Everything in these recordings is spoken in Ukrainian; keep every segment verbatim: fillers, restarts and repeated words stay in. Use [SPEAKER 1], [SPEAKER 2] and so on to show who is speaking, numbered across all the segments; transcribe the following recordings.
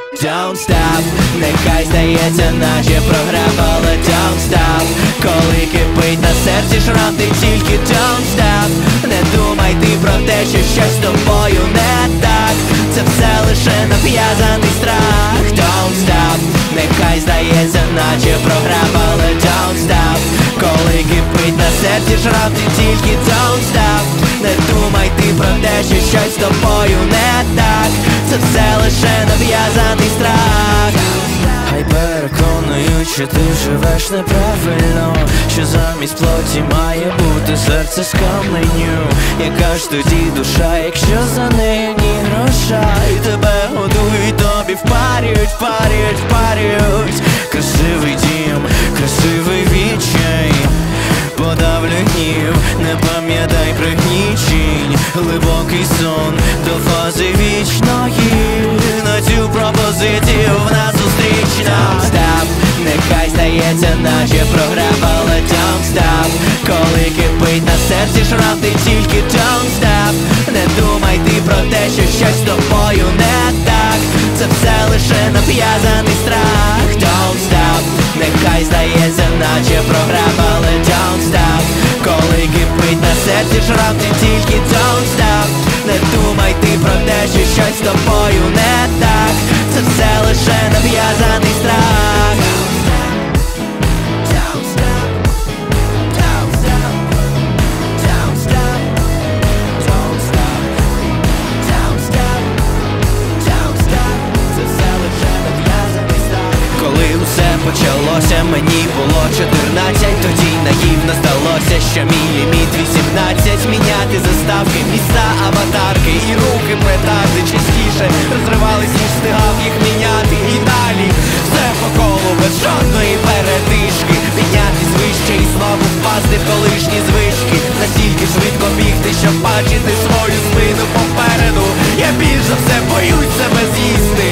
[SPEAKER 1] Don't stop, нехай здається, наче програма, але don't stop. Коли кипить на серці шрам, ти тільки don't stop. Не думай ти про те, що щось з тобою не так. Це все лише нав'язаний страх. Don't stop, нехай здається, наче програма, але don't stop. Коли кипить на серці шрам, ти тільки don't stop. Не думай ти про те, що щось з тобою не так. Це все лише нав'язаний страх. Хай переконують, що ти живеш неправильно, що замість плоті має бути серце з каменю. Яка ж тоді душа, якщо за неї ні гроша? І тебе годують, тобі впарюють, впарюють, впарюють. Красивий дім, красивий відчай, подавлю гнів, не пам'ятай пригнічень. Глибокий сон до фази вічної, на цю пропозицію в нас зустрічна. Don't stop, нехай здається, наче програма, але don't stop. Коли кипить на серці шрам, ти тільки don't stop. Не думай ти про те, що щось з тобою не так. Це все лише нав'язаний страх. Don't stop, нехай здається, наче програма, але don't stop. Коли кипить на серці шрам, ти тільки don't stop. Не думай ти про те, що щось з тобою не так. Це все лише нав'язаний страх. Don't stop, don't stop, don't stop, don't stop, don't stop, don't stop. Це все лише нав'язаний страх. Коли усе почалося, мені було чотирнадцять. Тоді наївно здалося, що мій ліміт вісімнадцять. Міняти заставки, місця, аватарки і руки петарди частіше розривались, ніж встигав їх міняти. І далі все по колу, без жодної передишки. Піднятись вище і знову впасти в колишні звички. Настільки швидко бігти, щоб бачити свою спину попереду. Я більш за все боюсь себе з'їсти.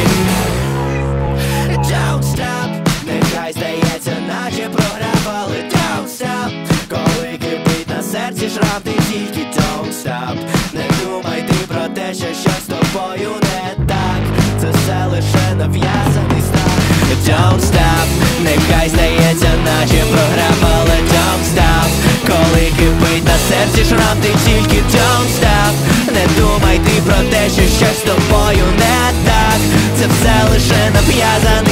[SPEAKER 1] Don't stop, нехай здається, наче програма, але don't stop. Коли кипить на серці шрам, ти тільки don't stop. Не думай ти про те, що щось з тобою не так. Це все лише нав'язаний страх. Don't stop, нехай здається, наче програма, але don't stop. Коли кипить на серці шрам, ти тільки don't stop. Не думай ти про те, що щось з тобою не так. Це все лише нав'язаний.